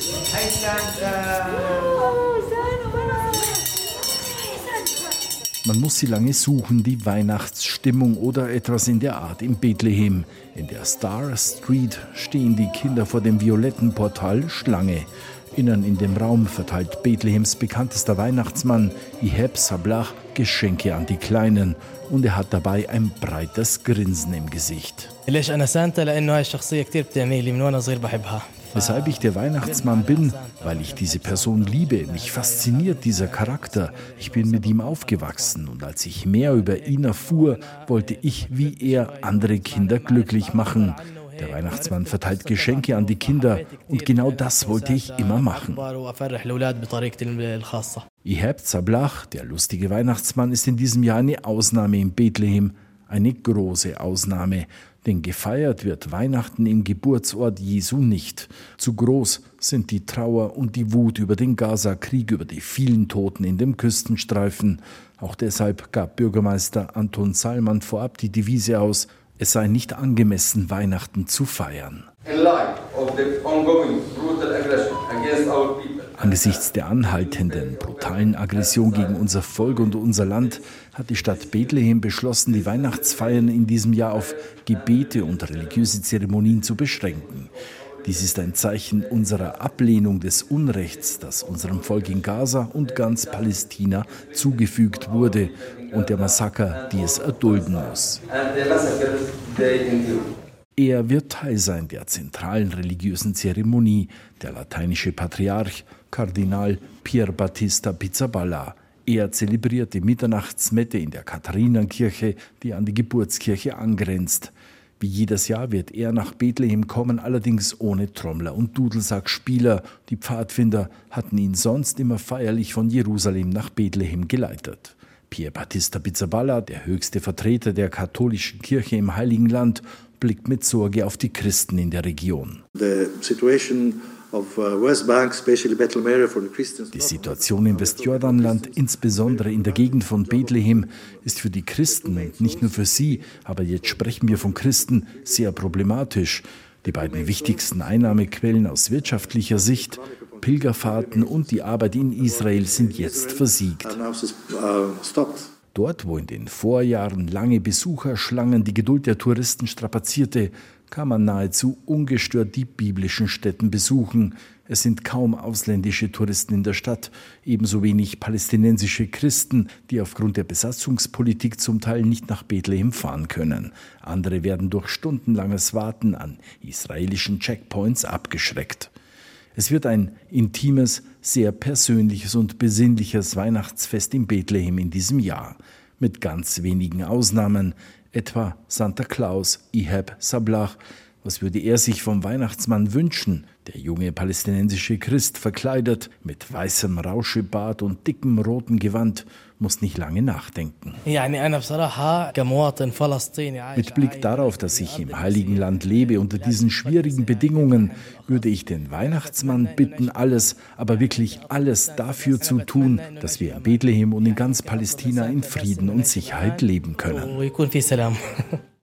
Man muss sie lange suchen, die Weihnachtsstimmung oder etwas in der Art in Bethlehem. In der Star Street stehen die Kinder vor dem violetten Portal Schlange. Innen in dem Raum verteilt Bethlehems bekanntester Weihnachtsmann, Iheb Sablach, Geschenke an die Kleinen. Und er hat dabei ein breites Grinsen im Gesicht. Weshalb ich der Weihnachtsmann bin? Weil ich diese Person liebe. Mich fasziniert dieser Charakter. Ich bin mit ihm aufgewachsen. Und als ich mehr über ihn erfuhr, wollte ich wie er andere Kinder glücklich machen. Der Weihnachtsmann verteilt Geschenke an die Kinder und genau das wollte ich immer machen. Iheb Sablach, der lustige Weihnachtsmann, ist in diesem Jahr eine Ausnahme in Bethlehem. Eine große Ausnahme, denn gefeiert wird Weihnachten im Geburtsort Jesu nicht. Zu groß sind die Trauer und die Wut über den Gaza-Krieg, über die vielen Toten in dem Küstenstreifen. Auch deshalb gab Bürgermeister Anton Salman vorab die Devise aus, es sei nicht angemessen, Weihnachten zu feiern. Angesichts der anhaltenden, brutalen Aggression gegen unser Volk und unser Land hat die Stadt Bethlehem beschlossen, die Weihnachtsfeiern in diesem Jahr auf Gebete und religiöse Zeremonien zu beschränken. Dies ist ein Zeichen unserer Ablehnung des Unrechts, das unserem Volk in Gaza und ganz Palästina zugefügt wurde und der Massaker, die es erdulden muss. Er wird Teil sein der zentralen religiösen Zeremonie, der lateinische Patriarch Kardinal Pier Battista Pizzaballa. Er zelebriert die Mitternachtsmette in der Katharinenkirche, die an die Geburtskirche angrenzt. Wie jedes Jahr wird er nach Bethlehem kommen, allerdings ohne Trommler und Dudelsackspieler. Die Pfadfinder hatten ihn sonst immer feierlich von Jerusalem nach Bethlehem geleitet. Pier Battista Pizzaballa, der höchste Vertreter der katholischen Kirche im Heiligen Land, blickt mit Sorge auf die Christen in der Region. Die Situation im Westjordanland, insbesondere in der Gegend von Bethlehem, ist für die Christen und nicht nur für sie, aber jetzt sprechen wir von Christen, sehr problematisch. Die beiden wichtigsten Einnahmequellen aus wirtschaftlicher Sicht, Pilgerfahrten und die Arbeit in Israel, sind jetzt versiegt. Dort, wo in den Vorjahren lange Besucherschlangen die Geduld der Touristen strapazierte, kann man nahezu ungestört die biblischen Stätten besuchen. Es sind kaum ausländische Touristen in der Stadt, ebenso wenig palästinensische Christen, die aufgrund der Besatzungspolitik zum Teil nicht nach Bethlehem fahren können. Andere werden durch stundenlanges Warten an israelischen Checkpoints abgeschreckt. Es wird ein intimes, sehr persönliches und besinnliches Weihnachtsfest in Bethlehem in diesem Jahr. Mit ganz wenigen Ausnahmen, etwa Santa Claus, Iheb Sablach. Was würde er sich vom Weihnachtsmann wünschen? Der junge palästinensische Christ, verkleidet mit weißem Rauschebart und dickem roten Gewand, muss nicht lange nachdenken. Mit Blick darauf, dass ich im Heiligen Land lebe, unter diesen schwierigen Bedingungen, würde ich den Weihnachtsmann bitten, alles, aber wirklich alles dafür zu tun, dass wir in Bethlehem und in ganz Palästina in Frieden und Sicherheit leben können.